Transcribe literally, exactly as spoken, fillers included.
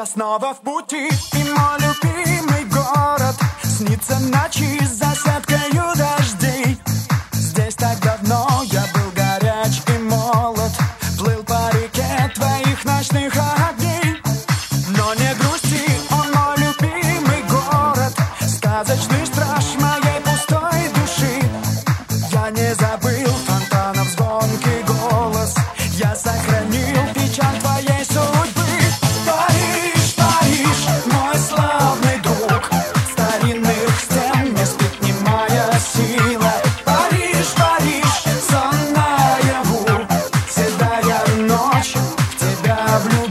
Я снова в пути, и мой любимый город снится ночи за сеткою дождей. Здесь так давно я был горяч и молод, плыл по реке твоих ночных огней. Но не грусти, он мой любимый город, сказочный страж моей пустой души. Я не забыл фонтанов звонкий голос, я сохранил печаль твоей судьбы. Париж, Париж, мой славный друг, старинных стен не спит немая сила. Париж, Париж, сон наяву, седая ночь, в тебя влюблена.